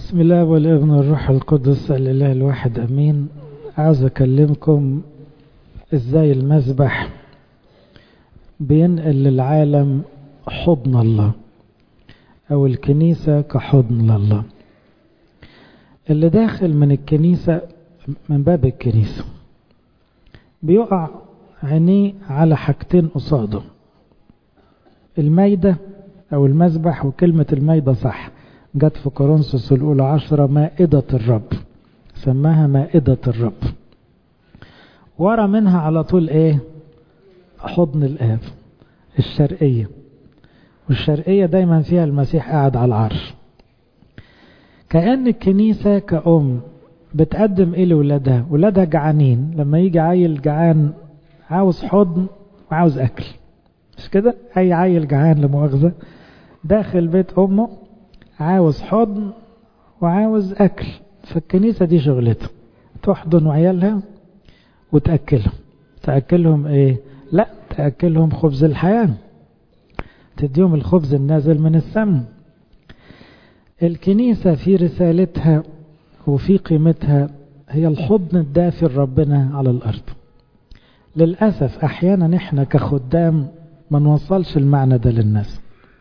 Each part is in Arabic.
بسم الله والابن والروح القدس الإله الواحد أمين. عاوز أكلمكم إزاي المذبح بينقل للعالم حضن الله أو الكنيسة كحضن لله. اللي داخل من الكنيسة من باب الكنيسة بيقع عينيه على حاجتين قصاده: المايدة أو المذبح، وكلمة المايدة صح جت في كورنثوس الأولى 10 مائدة الرب، سماها مائدة الرب. ورا منها على طول ايه؟ حضن الآب، الشرقية. والشرقية دايما فيها المسيح قاعد على العرش. كأن الكنيسة كأم بتقدم ايه لولادها؟ ولادها جعانين، لما يجي عيل جعان عاوز حضن وعاوز أكل، مش كده؟ أي عيل جعان لمؤاخذة داخل بيت أمه عاوز حضن وعاوز أكل. فالكنيسة دي شغلتها تحضن عيالها وتأكلهم. تأكلهم ايه؟ لا، تأكلهم خبز الحياة، تديهم الخبز النازل من السماء. الكنيسة في رسالتها وفي قيمتها هي الحضن الدافي لربنا على الأرض. للأسف أحيانا احنا كخدام ما نوصلش المعنى ده للناس.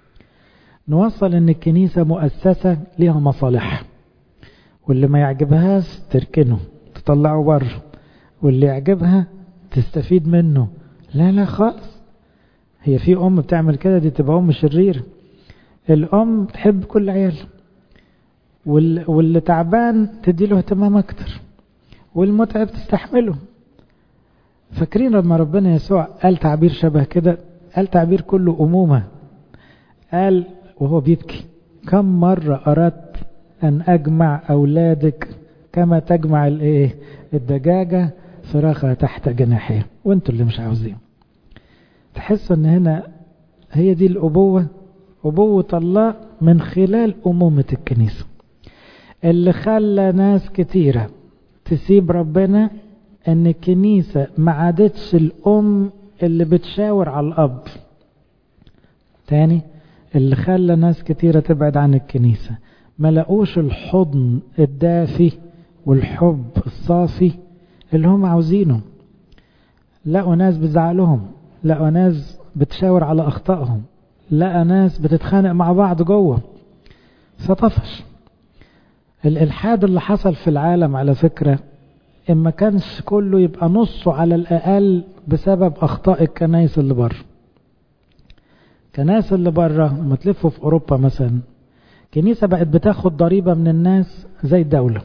نوصل ان الكنيسة مؤسسة ليها مصالح، واللي ما يعجبهاش تركنه تطلعه بره، واللي يعجبها تستفيد منه. لا لا خالص، هي في أم بتعمل كده دي تبقى أم شريرة. الأم تحب كل عيال، واللي تعبان تدي له اهتمام أكتر، والمتعب تستحمله. فاكرين لما ربنا يسوع قال تعبير شبه كده؟ قال تعبير كله أمومة. قال وهو بيبكي: كم مرة أردت أن أجمع أولادك كما تجمع الدجاجة فراخها تحت جناحها، وانتوا اللي مش عاوزين. تحس ان هنا هي دي الأبوة، أبوة الله من خلال أمومة الكنيسة. اللي خلى ناس كتيرة تسيب ربنا ان الكنيسة ما عادتش الأم اللي بتشاور على الأب. تاني، اللي خلى ناس كتيرة تبعد عن الكنيسة ما لقوش الحضن الدافي والحب الصافي اللي هم عاوزينه. لقوا ناس بتزعلهم، لقوا ناس بتشاور على أخطائهم، لقوا ناس بتتخانق مع بعض جوه. فطفش. الإلحاد اللي حصل في العالم على فكرة إن ما كانش كله يبقى نصه على الأقل بسبب أخطاء الكنائس اللي بره. كنائس اللي بره لما تلفوا في أوروبا مثلا، كنيسة بقت بتاخد ضريبة من الناس زي الدولة.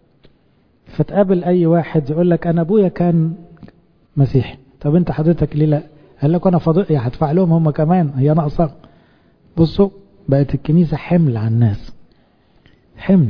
فتقابل أي واحد يقول لك أنا أبويا كان مسيحي، طب أنت حضرتك ليه لا؟ قال لك أنا فضائي هدفع لهم هم كمان، هي ناقصة. بصوا، بقت الكنيسة حمل على الناس، حمل.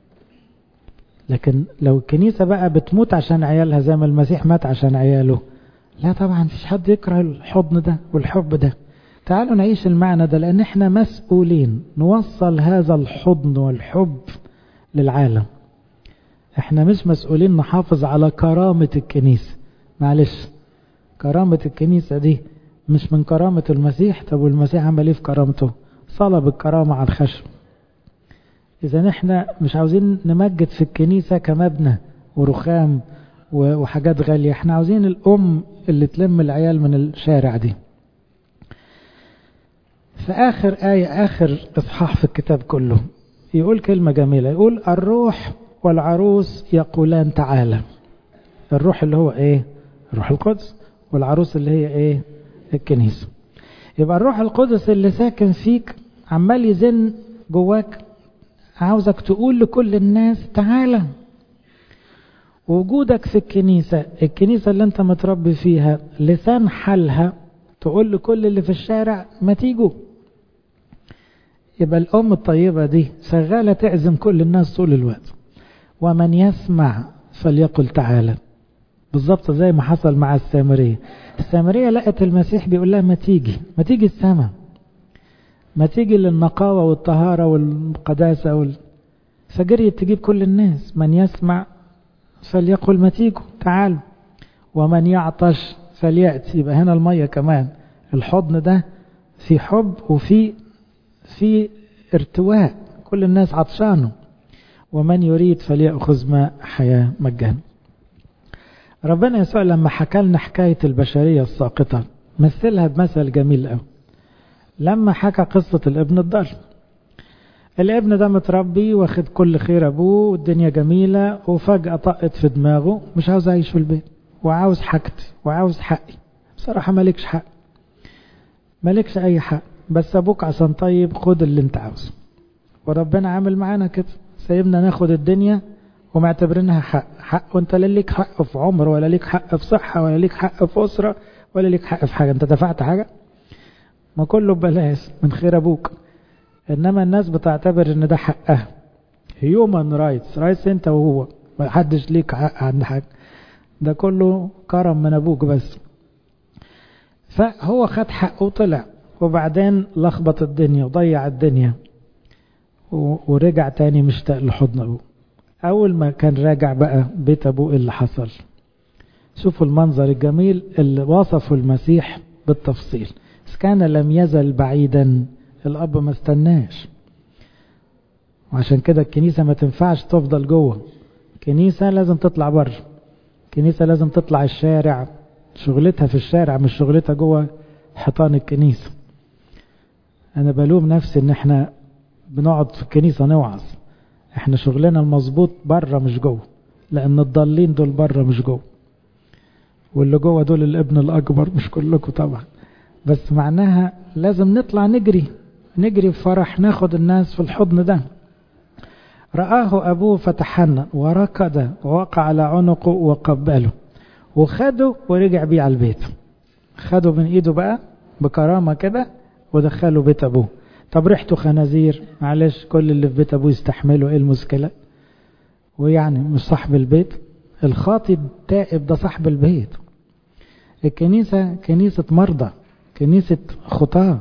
لكن لو الكنيسة بقى بتموت عشان عيالها زي ما المسيح مات عشان عياله، لا طبعا مفيش حد يكره الحضن ده والحب ده. تعالوا نعيش المعنى ده، لأن احنا مسؤولين نوصل هذا الحضن والحب للعالم. احنا مش مسؤولين نحافظ على كرامة الكنيسة. معلش، كرامة الكنيسة دي مش من كرامة المسيح. طب والمسيح عمل ايه في كرامته؟ صلب الكرامة على الخشب. إذا احنا مش عاوزين نمجد في الكنيسة كمبنى ورخام وحاجات غالية، احنا عاوزين الأم اللي تلم العيال من الشارع دي. في آخر آية، آخر إصحاح في الكتاب كله، يقول كلمة جميلة، يقول الروح والعروس يقولان تعالى. الروح اللي هو ايه؟ الروح القدس. والعروس اللي هي ايه؟ الكنيسة. يبقى الروح القدس اللي ساكن فيك عمال يزن جواك، عاوزك تقول لكل الناس تعالى. وجودك في الكنيسة، الكنيسة اللي انت متربي فيها، لسان حالها تقول لكل اللي في الشارع ما تيجوا. يبقى الأم الطيبة دي شغالة تعزم كل الناس طول الوقت. ومن يسمع فليقل تعالى. بالضبط زي ما حصل مع السامرية. السامرية لقت المسيح بيقول لها ما تيجي السماء، ما تيجي للنقاوة والطهارة والقداسة فجريت تجيب كل الناس. من يسمع فليقل ما تيجوا تعالوا، ومن يعطش فليأتي. يبقى هنا المية كمان، الحضن ده في حب وفي ارتواء، كل الناس عطشانه. ومن يريد فليأخذ ماء حياة مجانا. ربنا يسوع لما حكى لنا حكاية البشرية الساقطة مثلها بمثل جميل قوي، لما حكى قصة الابن الضال. الابن ده متربي واخد كل خير ابوه والدنيا جميلة، وفجأة طقت في دماغه مش عاوز اعيش في البيت، وعاوز حاجتي وعاوز حقي. بصراحة مالكش حق، مالكش اي حق، بس ابوك عشان طيب خد اللي انت عاوزه. وربنا عامل معانا كده، سايبنا ناخد الدنيا ومعتبرينها حق، وانت لا ليك حق في عمر، ولا ليك حق في صحة، ولا ليك حق في أسرة، ولا ليك حق في حاجة. انت دفعت حاجة؟ ما كله ببلاش من خير ابوك. انما الناس بتعتبر ان ده حقها، هيومن رايتس انت وهو، ما حدش ليك حق عند حاجة، ده كله كرم من ابوك بس. فهو خد حقه وطلع، وبعدين لخبط الدنيا وضيع الدنيا، ورجع تاني مشتاق لحضن ابوه. اول ما كان راجع بقى بيت ابوه اللي حصل، شوفوا المنظر الجميل اللي وصفه المسيح بالتفصيل. إذ كان لم يزل بعيدا، الاب ما استناش. وعشان كده الكنيسة ما تنفعش تفضل جوه، كنيسة لازم تطلع بره، كنيسة لازم تطلع الشارع، شغلتها في الشارع مش شغلتها جوه حيطان الكنيسة. انا بلوم نفسي ان احنا بنقعد في الكنيسة نوعظ، احنا شغلنا المظبوط بره مش جوه، لان الضالين دول بره مش جوه، واللي جوه دول الابن الاكبر، مش كلكم طبعا، بس معناها لازم نطلع نجري بفرح، ناخد الناس في الحضن ده. رآه ابوه فتحنن وركض ووقع على عنقه وقبله، وخده ورجع بيه على البيت. خده من ايده بقى بكرامة كده ودخله بيت ابوه. طب ريحته خنازير، معلش كل اللي في بيت ابوه يستحمله، ايه المشكلة؟ ويعني مش صاحب البيت؟ الخاطي التائب ده صاحب البيت. الكنيسة كنيسة مرضى، كنيسة خطاة،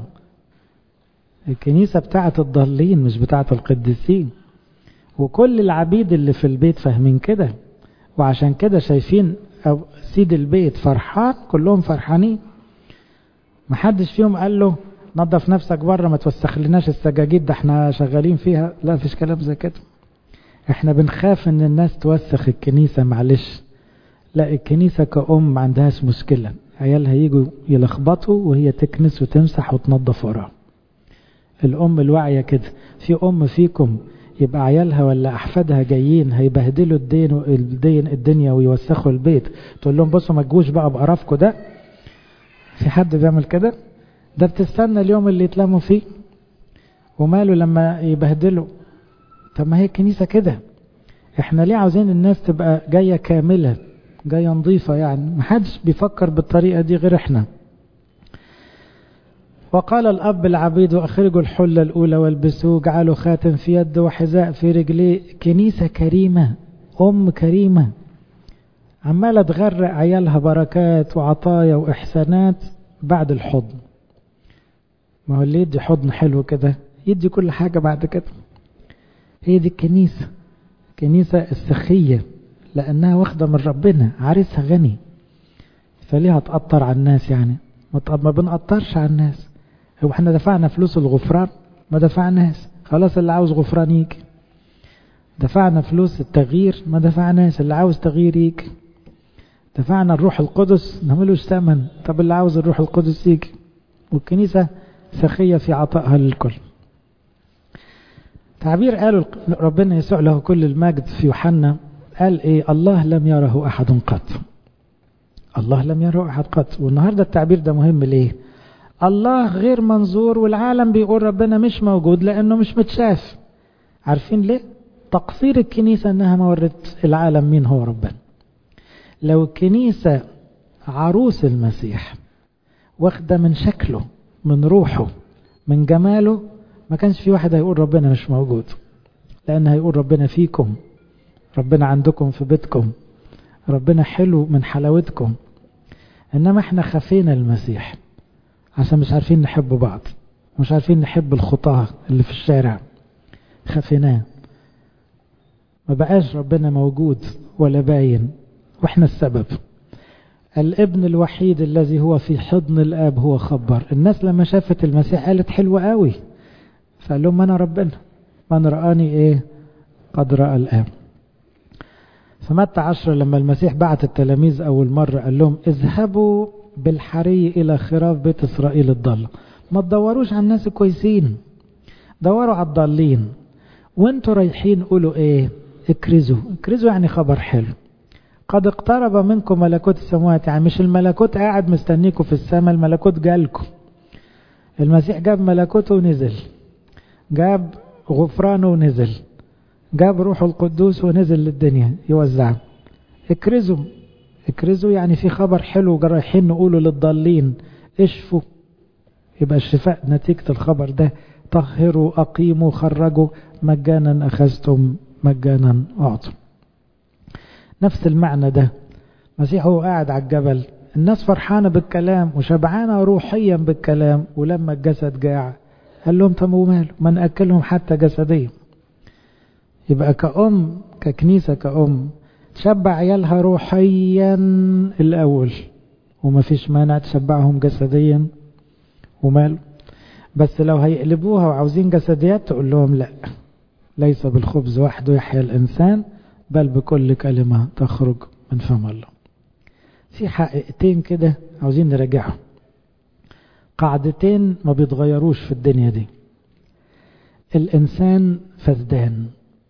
الكنيسة بتاعة الضالين مش بتاعة القديسين. وكل العبيد اللي في البيت فاهمين كده، وعشان كده شايفين سيد البيت فرحان، كلهم فرحانين. محدش فيهم قال له نظف نفسك بره، ما توسخ لناش السجاجيد ده احنا شغالين فيها، لا فيش كلام زي كده. احنا بنخاف ان الناس توسخ الكنيسة، معلش، لا الكنيسة كأم ما عندهاش مشكلة، عيالها يجوا يلخبطوا وهي تكنس وتمسح وتنظف وراها. الأم الواعية كده. في أم فيكم يبقى عيالها ولا أحفادها جايين هيبهدلوا الدنيا ويوسخوا البيت، تقول لهم بصوا ما تجوش بقى بقرفكم ده؟ في حد بيعمل كده؟ ده بتستنى اليوم اللي يتلموا فيه، وماله لما يبهدلوا؟ طب ما هي الكنيسة كده. احنا ليه عاوزين الناس تبقى جاية كاملة، جاية نظيفة؟ يعني محدش بيفكر بالطريقة دي غير احنا. وقال الأب العبيد أخرجوا الحلة الأولى والبسوه، جعلوا خاتم في يد وحذاء في رجليه. كنيسة كريمة، أم كريمة، عمالة تغرق عيالها بركات وعطايا وإحسانات بعد الحضن. ما هو اللي يدي حضن حلو كده يدي كل حاجة بعد كده. هي دي الكنيسة، كنيسة السخية، لأنها واخدة من ربنا، عريسها غني، فليها تقطر على الناس يعني؟ ما بنقطرش على الناس. هو احنا دفعنا فلوس الغفران؟ ما دفعناش، خلاص اللي عاوز غفران يجي. دفعنا فلوس التغيير؟ ما دفعناش، اللي عاوز تغيير يجي. دفعنا الروح القدس؟ نعملوش ثمن، طب اللي عاوز الروح القدس يجي. والكنيسة سخية في عطائها للكل. تعبير قاله ربنا يسوع له كل المجد في يوحنا، قال ايه؟ الله لم يره احد قط. الله لم يره احد قط. والنهاردة التعبير ده مهم ليه؟ الله غير منظور، والعالم بيقول ربنا مش موجود لانه مش متشاف. عارفين ليه؟ تقصير الكنيسة انها ما ورت العالم مين هو ربنا. لو الكنيسة عروس المسيح واخدة من شكله، من روحه، من جماله، ما كانش في واحد هيقول ربنا مش موجود، لأن هيقول ربنا فيكم، ربنا عندكم في بيتكم، ربنا حلو من حلاوتكم. إنما احنا خفينا المسيح عشان مش عارفين نحب بعض، مش عارفين نحب الخطاة اللي في الشارع، خفيناه، ما بقاش ربنا موجود ولا باين، واحنا السبب. الابن الوحيد الذي هو في حضن الآب هو خبر. الناس لما شافت المسيح قالت حلوة قوي، فقال لهم أنا ربنا، من رآني إيه قد رأى الآب. فمتى 10 لما المسيح بعت التلاميذ أول مرة قال لهم اذهبوا بالحري إلى خراف بيت إسرائيل الضالة. ما تدوروش على الناس الكويسين، دوروا على الضالين. وانتوا رايحين قولوا ايه؟ اكرزوا. اكرزوا يعني خبر حلو. قد اقترب منكم ملكوت السماوات، يعني مش الملكوت قاعد مستنيكم في السماء، الملكوت جالكم. المسيح جاب ملكوته ونزل، جاب غفرانه ونزل، جاب روح القدوس ونزل للدنيا يوزع. اكرزوا. اكرزوا يعني في خبر حلو رايحين نقوله للضالين. اشفوا، يبقى الشفاء نتيجة الخبر ده. طهروا، أقيموا، خرجوا، مجانا أخذتم مجانا أعطوا. نفس المعنى ده. مسيح هو قاعد على الجبل، الناس فرحانة بالكلام وشبعانة روحيا بالكلام، ولما الجسد جاع قال لهم طب وماله، ما نأكلهم حتى جسديا. يبقى كأم، ككنيسة، كأم تشبع عيالها روحيا الأول، وما فيش مانع تشبعهم جسديا وماله. بس لو هيقلبوها وعاوزين جسديات تقول لهم لا، ليس بالخبز وحده يحيى الإنسان بل بكل كلمة تخرج من فم الله. في حقيقتين كده عاوزين نراجعهم، قاعدتين ما بيتغيروش في الدنيا دي. الإنسان فسدان،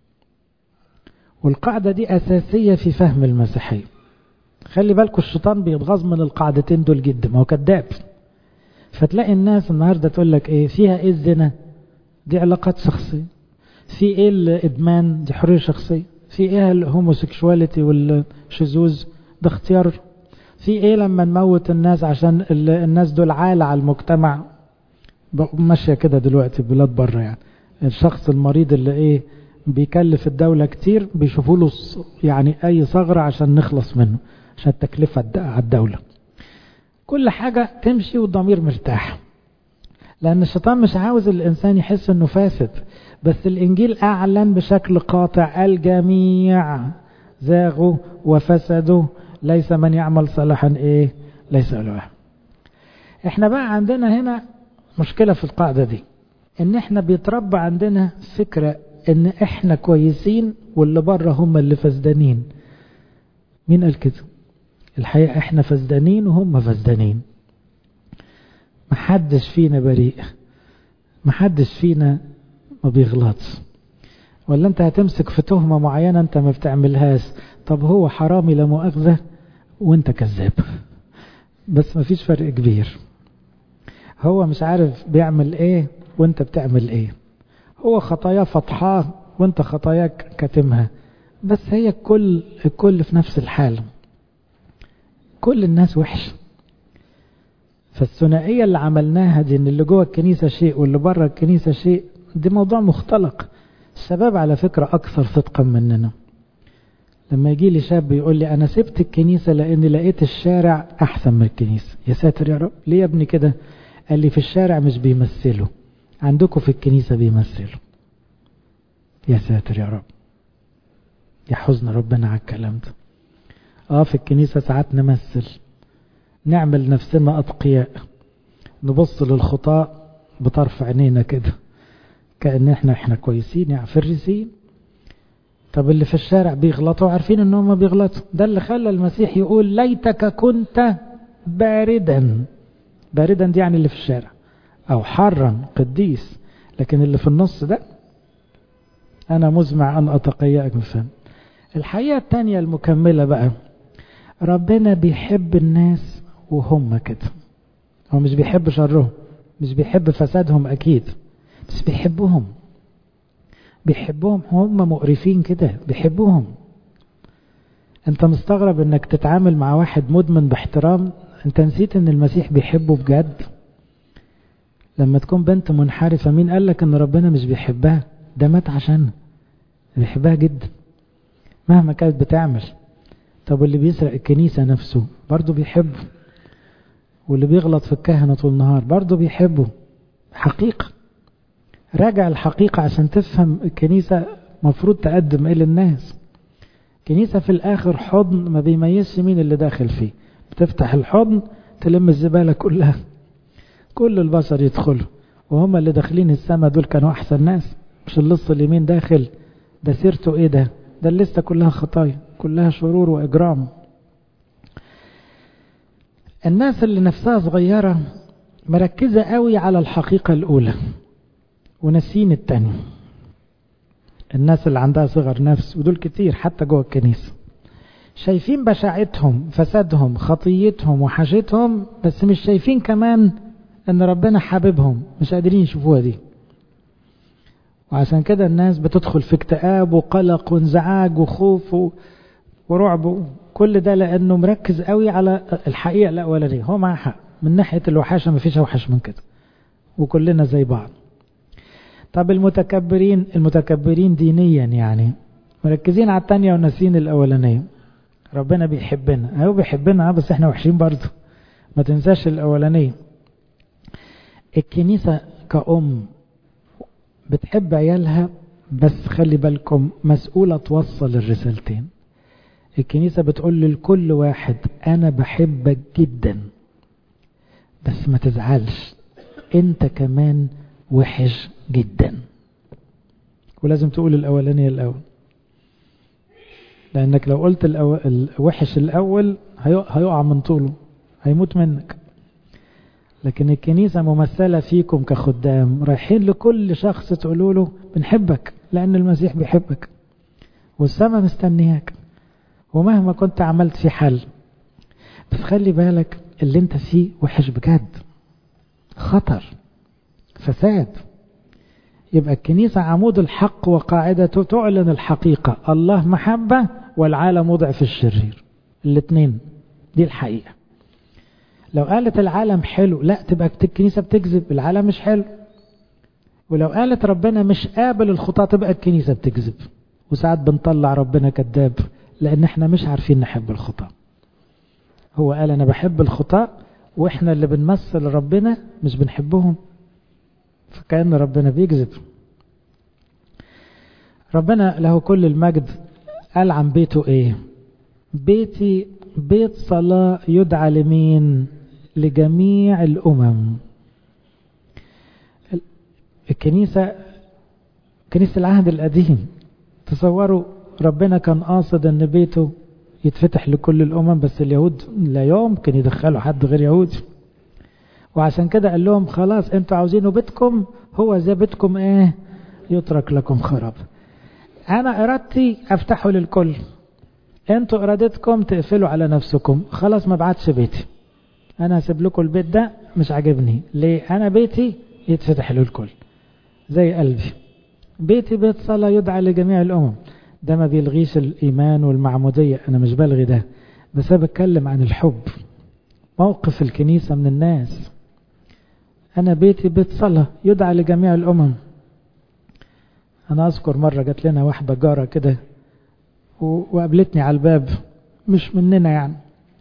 والقاعدة دي أساسية في فهم المسيحية. خلي بالكم الشيطان بيتغاظ من القاعدتين دول جدا، ما هو كذاب. فتلاقي الناس النهاردة تقول لك ايه فيها، ايه الزنا دي علاقات شخصية، في ايه الادمان دي حرية شخصية، في ايه الهوموسيكشواليتي والشذوذ ده اختيار، في ايه لما نموت الناس عشان الناس دول عالة على المجتمع. ماشية كده دلوقتي بلاد بره، يعني الشخص المريض اللي ايه بيكلف الدولة كتير بيشوفوا له يعني اي ثغرة عشان نخلص منه، عشان التكلفة على الدولة. كل حاجة تمشي والضمير مرتاح، لأن الشيطان مش عاوز الإنسان يحس أنه فاسد. بس الإنجيل أعلن بشكل قاطع الجميع زاغوا وفسدوا، ليس من يعمل صلاحا إيه ليس له. إحنا بقى عندنا هنا مشكلة في القاعدة دي، إن إحنا بيتربى عندنا فكرة إن إحنا كويسين واللي بره هم اللي فسدانين. مين قال كده؟ الحقيقة إحنا فسدانين وهم فسدانين. محدش فينا بريء، محدش فينا ما بيغلطش. ولا انت هتمسك في تهمة معينة انت ما بتعملهاش، طب هو حرامي لا مؤاخذة وانت كذاب، بس ما فيش فرق كبير. هو مش عارف بيعمل ايه وانت بتعمل ايه، هو خطاياه فضحاه وانت خطاياك كاتمها، بس هي الكل في نفس الحالة، كل الناس وحش. فالثنائية اللي عملناها دي، ان اللي جوه الكنيسة شيء واللي بره الكنيسة شيء، دي موضوع مختلق. الشباب على فكرة اكثر صدقا مننا. لما يجي لي شاب يقول لي انا سبت الكنيسة لاني لقيت الشارع احسن من الكنيسة. يا ساتر يا رب، ليه يا ابني كده؟ قال لي في الشارع مش بيمثلوا، عندكم في الكنيسة بيمثلوا. يا ساتر يا رب، يا حزن ربنا على الكلام ده. في الكنيسة ساعات نمثل، نعمل نفسنا أتقياء، نبص للخطاء بطرف عينينا كده كأن احنا كويسين، يعني فريسين. طب اللي في الشارع بيغلطوا عارفين انهم ما بيغلطوا. ده اللي خلى المسيح يقول ليتك كنت باردا. باردا دي يعني اللي في الشارع، او حارا قديس، لكن اللي في النص ده انا مزمع ان اتقيأك مثلا. الحقيقة التانية المكملة بقى، ربنا بيحب الناس وهم كده. هو مش بيحب شرهم، مش بيحب فسادهم اكيد، بس بيحبهم. هم مقرفين كده، بيحبوهم. انت مستغرب انك تتعامل مع واحد مدمن باحترام، انت نسيت ان المسيح بيحبه بجد. لما تكون بنت منحرفة، مين قالك ان ربنا مش بيحبها؟ ده مات عشان بيحبها جدا مهما كانت بتعمل. طب اللي بيسرق الكنيسة نفسه برضو بيحبه، واللي بيغلط في الكهنة طول النهار برضو بيحبه. حقيقة، راجع الحقيقة عشان تفهم الكنيسة مفروض تقدم ايه للناس. كنيسة في الاخر حضن ما بيميزش مين اللي داخل فيه. بتفتح الحضن تلم الزبالة كلها، كل البشر يدخلوا، وهم اللي داخلين السماء دول كانوا احسن ناس، مش اللص اليمين داخل ده سيرته ايه؟ ده الليستة كلها خطايا، كلها شرور واجرام. الناس اللي نفسها صغيرة مركزة قوي على الحقيقة الاولى ونسين التاني. الناس اللي عندها صغر نفس، ودول كتير حتى جوه الكنيسة، شايفين بشاعتهم، فسادهم، خطيتهم، وحاجتهم، بس مش شايفين كمان ان ربنا حاببهم، مش قادرين يشوفوها دي. وعشان كده الناس بتدخل في اكتئاب وقلق وانزعاج وخوف ورعب، كل ده لانه مركز قوي على الحقيقة الاولانية. هو معاه حق من ناحية الوحاشة، مفيش اوحش من كده، وكلنا زي بعض. طب المتكبرين دينيا يعني مركزين على التانية وناسين الاولانية. ربنا بيحبنا، هو بيحبنا بس احنا وحشين برضه، ما تنساش الاولانية. الكنيسة كأم بتحب عيالها، بس خلي بالكم مسؤولة توصل الرسالتين. الكنيسة بتقول لكل واحد أنا بحبك جدا، بس ما تزعلش، أنت كمان وحش جدا. ولازم تقول الأولانية الأول، لأنك لو قلت الوحش الأول هيقع من طوله، هيموت منك. لكن الكنيسة ممثلة فيكم كخدام، رايحين لكل شخص تقولوا له بنحبك لأن المسيح بيحبك، والسماء مستنياك، ومهما كنت عملت في حل. بس خلي بالك اللي انت فيه وحش بجد، خطر، فساد. يبقى الكنيسة عمود الحق وقاعدته، تعلن الحقيقة، الله محبة والعالم وضع في الشرير، الاثنين دي الحقيقة. لو قالت العالم حلو، لا، تبقى الكنيسة بتكذب، العالم مش حلو. ولو قالت ربنا مش قابل الخطاة، تبقى الكنيسة بتكذب. وساعات بنطلع ربنا كذاب، لأن احنا مش عارفين نحب الخطاة. هو قال أنا بحب الخطاة، واحنا اللي بنمثل ربنا مش بنحبهم، فكأن ربنا بيكذب. ربنا له كل المجد قال عن بيته ايه؟ بيتي بيت صلاة يدعى لمين؟ لجميع الأمم. كنيسة العهد القديم، تصوروا ربنا كان قاصد ان بيته يتفتح لكل الأمم، بس اليهود لا يمكن يدخلوا حد غير يهودي. وعشان كده قال لهم خلاص انتوا عاوزينه بيتكم هو زي بيتكم ايه؟ يترك لكم خراب. انا ارادتي افتحه للكل، انتوا ارادتكم تقفلوا على نفسكم. خلاص ما بعتش بيتي، انا هسيب لكم البيت ده مش عاجبني. ليه؟ انا بيتي يتفتح للكل زي قلبي. بيتي بيت صلاة يدعى لجميع الامم. ده ما بيلغيش الايمان والمعمودية، انا مش بلغي ده، بس انا بتكلم عن الحب، موقف الكنيسة من الناس. انا بيتي بيت صلاة يدعى لجميع الامم. انا اذكر مرة جات لنا واحدة جارة كده وقابلتني على الباب، مش مننا يعني،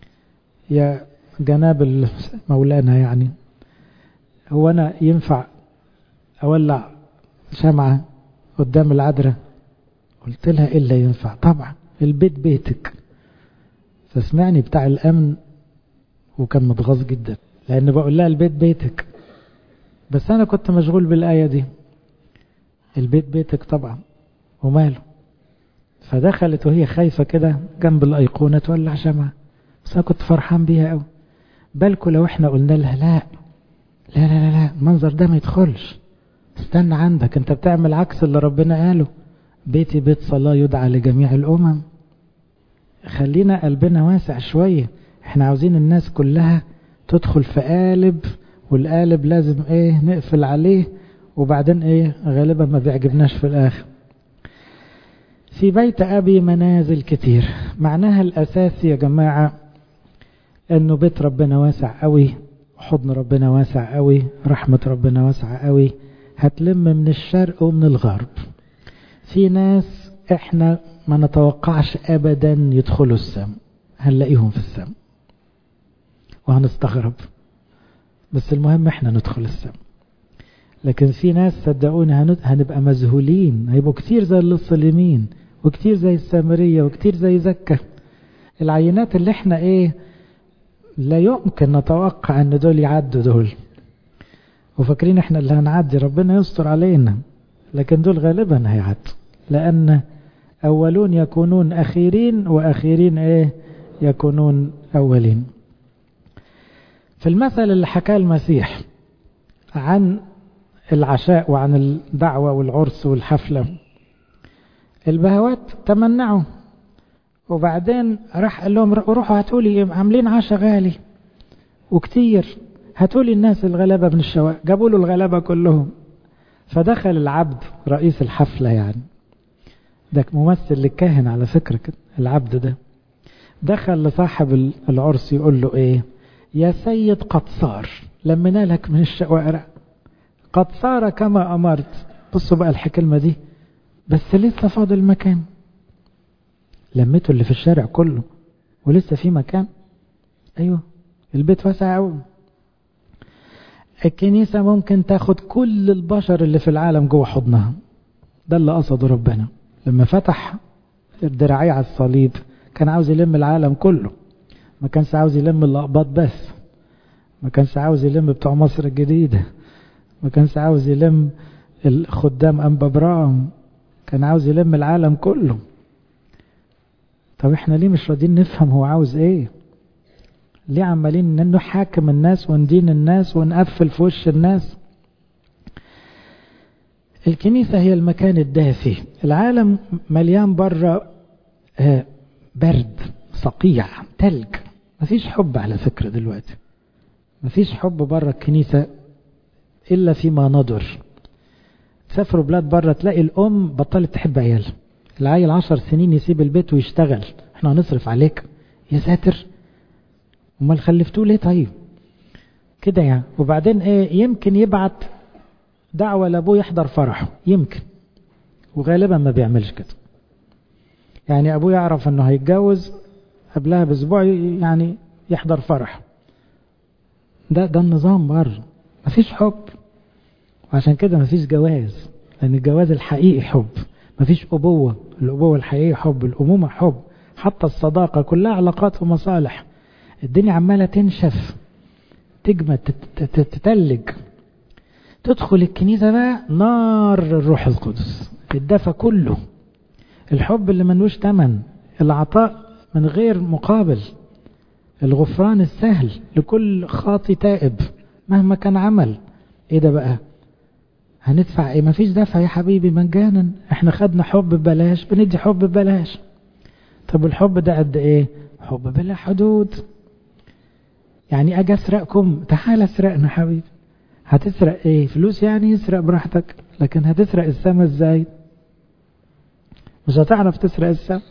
يا جناب مولانا يعني، هو انا ينفع اولع شمعة قدام العذراء؟ قلت لها الا ينفع طبعا، البيت بيتك. فسمعني بتاع الامن وكان متغاظ جدا، لان بقول لها البيت بيتك، بس انا كنت مشغول بالايه دي، البيت بيتك طبعا وماله. فدخلت وهي خايفة كده جنب الأيقونة تولع شمعة، بس أنا كنت فرحان بيها قوي. بالكوا لو احنا قلنا لها لا لا لا لا المنظر ده ما يدخلش، استنى عندك، انت بتعمل عكس اللي ربنا قاله، بيتي بيت صلاة يدعى لجميع الأمم. خلينا قلبنا واسع شوية، احنا عاوزين الناس كلها تدخل في قالب، والقالب لازم ايه؟ نقفل عليه، وبعدين ايه؟ غالبا ما بيعجبناش في الآخر. في بيت أبي منازل كتير، معناها الأساسي يا جماعة أنه بيت ربنا واسع قوي، حضن ربنا واسع قوي، رحمة ربنا واسعة قوي، هتلم من الشرق ومن الغرب. في ناس احنا ما نتوقعش أبدا يدخلوا السم، هنلاقيهم في السم وهنستغرب، بس المهم احنا ندخل السم. لكن في ناس صدقوني هنبقى مذهولين، هيبقوا كتير زي اللص اليمين، وكتير زي السامرية، وكتير زي زكا. العينات اللي احنا ايه؟ لا يمكن نتوقع ان دول يعدوا دول، وفاكرين احنا اللي هنعدي، ربنا يستر علينا، لكن دول غالبا هيعدوا، لان أولون يكونون أخيرين، وأخيرين يكونون أولين. في المثل اللي حكاه المسيح عن العشاء وعن الدعوة والعرس والحفلة، البهوات تمنعوا، وبعدين راح قال لهم روحوا هاتولي عاملين عشاء غالي وكتير، هاتولي الناس الغلابة من الشوارع. جابوا له الغلابة كلهم. فدخل العبد رئيس الحفلة، يعني ده ممثل للكاهن على فكرة كده، العبد ده دخل لصاحب العرس يقول له يا سيد قد صار، لمنا لك من الشوارع، قد صار كما أمرت. بصوا بقى الحكلمة دي، بس لسه فاضل مكان. لمته اللي في الشارع كله ولسه في مكان. أيوه، البيت واسع قوي. الكنيسة ممكن تاخد كل البشر اللي في العالم جوه حضنها. ده اللي قصده ربنا لما فتح الدراعية على الصليب. كان عاوز يلم العالم كله، ما كانش عاوز يلم الأقباط بس، ما كانش عاوز يلم بتوع مصر الجديدة، ما كانش عاوز يلم الخدام أنبا برام، كان عاوز يلم العالم كله. طب احنا ليه مش راضيين نفهم هو عاوز ايه؟ ليه عمالين انه حاكم الناس وندين الناس ونقفل في وش الناس؟ الكنيسة هي المكان الدافي. العالم مليان بره برد صقيع تلج، مفيش حب على فكرة دلوقتي، مفيش حب بره الكنيسة إلا فيما ندر. تسافروا بلاد بره تلاقي الأم بطلت تحب عيالها، العيل 10 سنين يسيب البيت ويشتغل، احنا هنصرف عليك يا ساتر، امال خلفتوه ليه طيب كده يعني. وبعدين يمكن يبعت دعوة لابوه يحضر فرحه، يمكن، وغالبا ما بيعملش كده. يعني ابوه يعرف انه هيتجوز قبلها باسبوع يعني يحضر فرح. ده النظام بره، مفيش حب. وعشان كده مفيش جواز، لان الجواز الحقيقي حب، مفيش أبوة. الأبوة الحقيقية حب، الأمومة حب، حتى الصداقة كلها علاقات ومصالح. الدنيا عمالة تنشف تجمد تتلج. تدخل الكنيسة بقى نار الروح القدس، الدفى كله، الحب اللي ملوش تمن، العطاء من غير مقابل، الغفران السهل لكل خاطي تائب مهما كان عمل. ايه ده بقى؟ هندفع ايه؟ مفيش دفع يا حبيبي، مجانا. احنا خدنا حب ببلاش، بندي حب ببلاش. طب الحب ده قد ايه؟ حب بلا حدود. يعني اجي اسرقكم، تعال اسرقنا حبيبي. هتسرق ايه؟ فلوس يعني؟ يسرق براحتك، لكن هتسرق السما ازاي؟ مش هتعرف تسرق السما.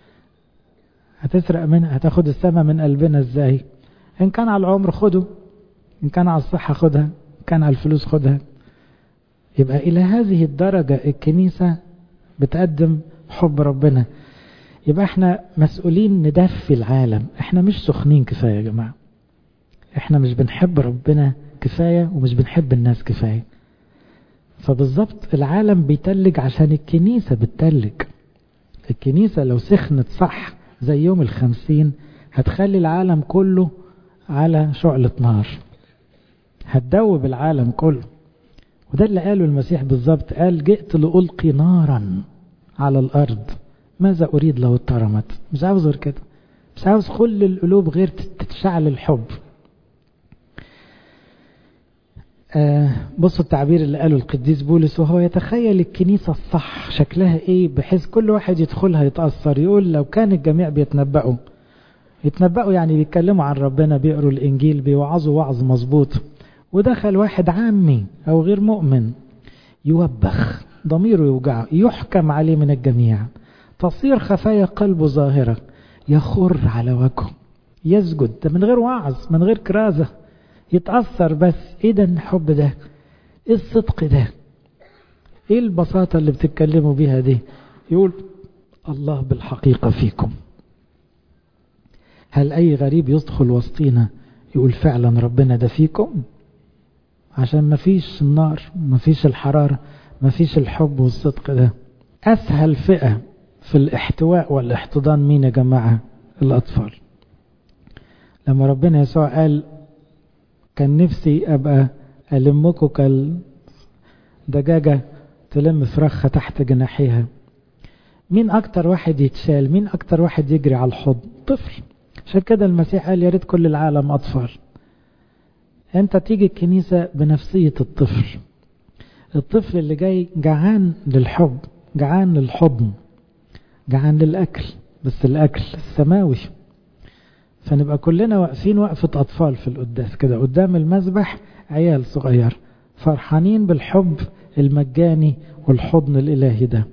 هتسرق منها، هتاخد السما من قلبنا ازاي؟ ان كان على العمر خده، ان كان على الصحة خدها، ان كان على الفلوس خدها. يبقى الى هذه الدرجة الكنيسة بتقدم حب ربنا. يبقى احنا مسؤولين ندفي العالم. احنا مش سخنين كفاية يا جماعة، احنا مش بنحب ربنا كفاية ومش بنحب الناس كفاية. فبالضبط العالم بيتلج عشان الكنيسة بتتلج. الكنيسة لو سخنت صح زي يوم 50 هتخلي العالم كله على شعلة نار، هتدوب العالم كله. وده اللي قاله المسيح بالضبط، قال جئت لألقي نارا على الأرض ماذا أريد لو اترمت. مش عاوز غير كده، مش عاوز كل القلوب غير تتشعل الحب. بصوا التعبير اللي قاله القديس بولس وهو يتخيل الكنيسة الصح شكلها ايه بحيث كل واحد يدخلها يتأثر. يقول لو كان الجميع بيتنبأوا يعني بيتكلموا عن ربنا، بيقروا الإنجيل، بيوعظوا وعظ مظبوط، ودخل واحد عامي أو غير مؤمن يوبخ، ضميره يوجعه، يحكم عليه من الجميع، تصير خفايا قلبه ظاهرة، يخر على وجهه، يسجد. ده من غير وعظ، من غير كرازة، يتأثر بس. ايه ده الحب ده؟ ايه الصدق ده؟ ايه البساطة اللي بتتكلموا بيها دي؟ يقول الله بالحقيقة فيكم. هل اي غريب يدخل وسطينا يقول فعلا ربنا ده فيكم؟ عشان ما فيش النار، ما فيش الحرارة، ما فيش الحب والصدق ده. اسهل فئة في الاحتواء والاحتضان مين يا جماعة؟ الأطفال. لما ربنا يسوع قال كان نفسي أبقى ألمكم كالدجاجة تلم فراخها تحت جناحيها، مين أكتر واحد يتشال؟ مين أكتر واحد يجري على الحضن؟ طفل. عشان كده المسيح قال يا ريت كل العالم أطفال. أنت تيجي الكنيسة بنفسية الطفل، الطفل اللي جاي جعان للحب، جعان للحضن، جعان للأكل، بس الأكل السماوي. فنبقى كلنا واقفين وقفة أطفال في القداس كده قدام المذبح، عيال صغير فرحانين بالحب المجاني والحضن الإلهي ده.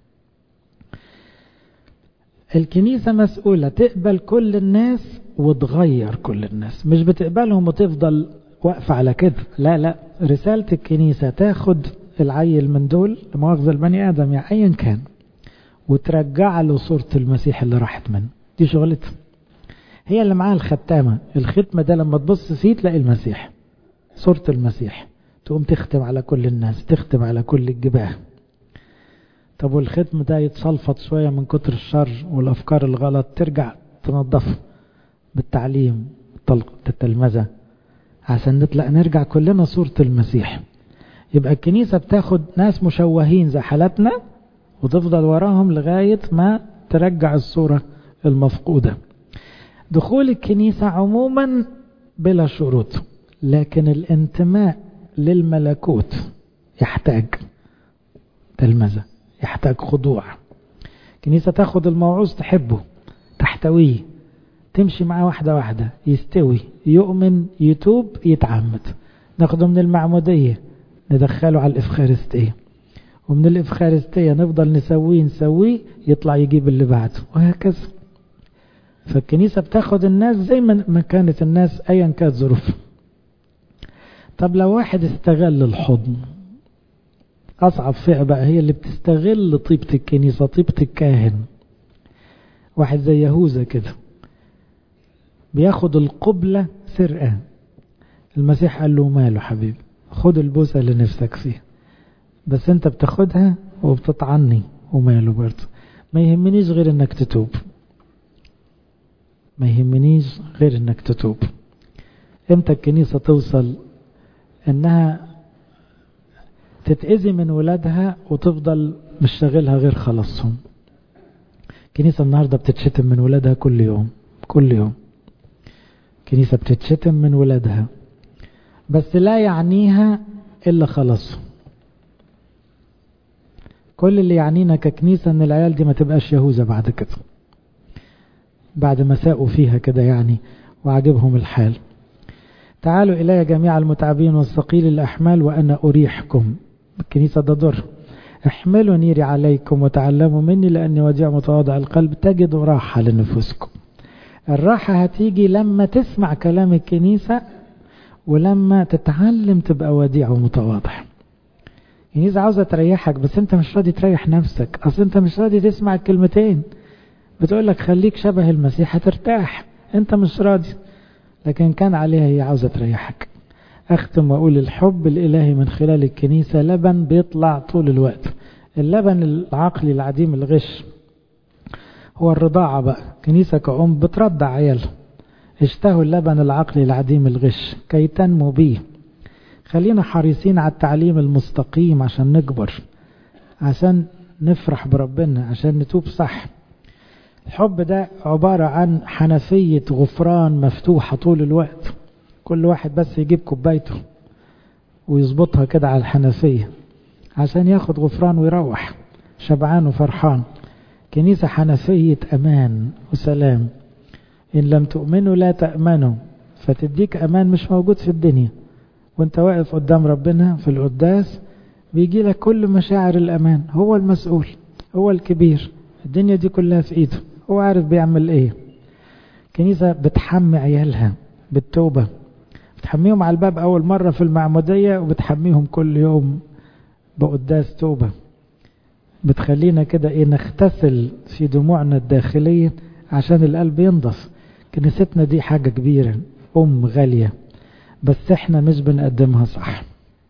الكنيسة مسؤولة تقبل كل الناس وتغير كل الناس، مش بتقبلهم وتفضل واقفة على كده. لا لا، رسالة الكنيسة تاخد العيل من دول لمؤاخذة البني آدم يعني أيا كان وترجع له صورة المسيح اللي راحت منه. دي شغلتها، هي اللي معاها الختامة. الختمة ده لما تبص فيه تلاقي المسيح، صورة المسيح، تقوم تختم على كل الناس، تختم على كل الجباه. طب والختم ده يتصلفط شوية من كتر الشر والأفكار الغلط، ترجع تنظفه بالتعليم التلمذة عشان نرجع كلنا صورة المسيح. يبقى الكنيسة بتاخد ناس مشوهين زي حالتنا وتفضل وراهم لغاية ما ترجع الصورة المفقودة. دخول الكنيسة عموما بلا شروط، لكن الانتماء للملكوت يحتاج تلمذة، يحتاج خضوع. الكنيسة تاخد الموعوظ تحبه، تحتويه، تمشي معاه واحدة واحدة، يستوي، يؤمن، يتوب، يتعمد. ناخده من المعمودية ندخله على الإفخارستية، ومن الإفخارستية نفضل نسويه يطلع يجيب اللي بعده، وهكذا. فالكنيسة بتاخد الناس زي ما كانت الناس أيا كانت ظروفها. طب لو واحد استغل الحضن، أصعب فئة بقى هي اللي بتستغل طيبة الكنيسة، طيبة الكاهن. واحد زي يهوذا كده بياخد القبلة سرقة. المسيح قال له ماله حبيبي، خد البوسة اللي نفسك فيها، بس انت بتاخدها وبتطعني، وماله برضه، ما يهمنيش غير انك تتوب، ما يهمنيش غير انك تتوب. امتى الكنيسة توصل انها تتأذي من ولادها وتفضل مش شاغلها غير خلاصهم؟ الكنيسة النهاردة بتتشتم من ولادها كل يوم، كل يوم الكنيسة بتتشتم من ولادها، بس لا يعنيها إلا خلاصهم. كل اللي يعنينا ككنيسة ان العيال دي ما تبقاش يهوذا بعد كده، بعد ما ساقوا فيها كده يعني وعجبهم الحال. تعالوا إلي جميع المتعبين والثقيل الأحمال وأنا أريحكم. الكنيسة ده دور، احملوا نيري عليكم وتعلموا مني لأني وديع متواضع القلب تجدوا راحة لنفوسكم. الراحة هتيجي لما تسمع كلام الكنيسة ولما تتعلم تبقى وديع ومتواضع. الكنيسة عاوزة تريحك بس انت مش راضي تريح نفسك، اصل انت مش راضي تسمع الكلمتين. بتقولك خليك شبه المسيح هترتاح، انت مش راضي، لكن كان عليها هي عاوزة تريحك. اختم واقول الحب الالهي من خلال الكنيسة لبن بيطلع طول الوقت. اللبن العقلي العديم الغش هو الرضاعة بقى. كنيسة كأم بترضع عيالها، اشتهوا اللبن العقلي العديم الغش كي تنمو بيه. خلينا حريصين على التعليم المستقيم عشان نكبر، عشان نفرح بربنا، عشان نتوب صح. الحب ده عبارة عن حنفية غفران مفتوحة طول الوقت، كل واحد بس يجيب كوبايته ويظبطها كده على الحنفية عشان ياخد غفران ويروح شبعان وفرحان. كنيسة حنفية أمان وسلام. إن لم تؤمنوا لا تأمنوا، فتديك أمان مش موجود في الدنيا. وانت واقف قدام ربنا في القداس بيجي لك كل مشاعر الأمان. هو المسؤول، هو الكبير، الدنيا دي كلها في إيده، هو عارف بيعمل إيه. كنيسة بتحمي عيالها بالتوبة، بتحميهم على الباب أول مرة في المعمودية وبتحميهم كل يوم بقداس توبة. بتخلينا كده إيه نغتسل في دموعنا الداخلية عشان القلب ينضف. كنيستنا دي حاجة كبيرة، غالية، بس احنا مش بنقدمها صح.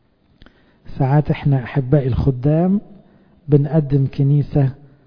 ساعات احنا أحبائي الخدام بنقدم كنيسة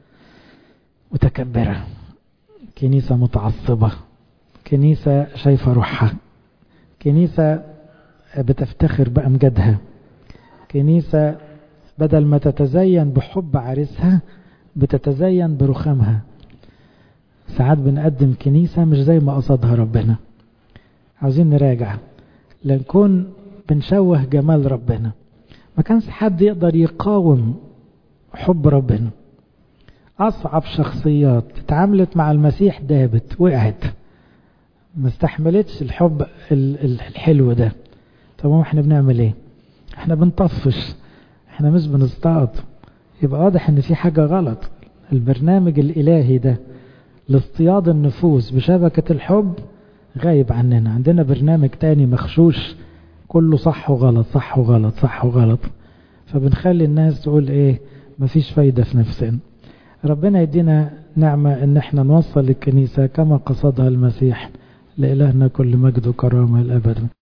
متكبرة، كنيسة متعصبة، كنيسة شايفة روحها، كنيسة بتفتخر بأمجادها، كنيسة بدل ما تتزين بحب عريسها بتتزين برخامها. ساعات بنقدم كنيسة مش زي ما قصدها ربنا. عاوزين نراجع لنكون بنشوه جمال ربنا. ما كانش حد يقدر يقاوم حب ربنا. أصعب شخصيات اتعاملت مع المسيح دابت، وقعت، ما استحملتش الحب الحلو ده. طب احنا بنعمل ايه؟ احنا بنطفش، احنا مش بنصطاد. يبقى واضح ان في حاجة غلط. البرنامج الالهي ده لاصطياد النفوس بشبكة الحب غايب عننا. عندنا برنامج تاني مخشوش كله صح وغلط صح وغلط صح وغلط، فبنخلي الناس تقول ايه؟ مفيش فايدة في نفسنا. ربنا يدينا نعمة ان احنا نوصل الكنيسة كما قصدها المسيح. لإلهنا كل مجد وكرامة الأبد.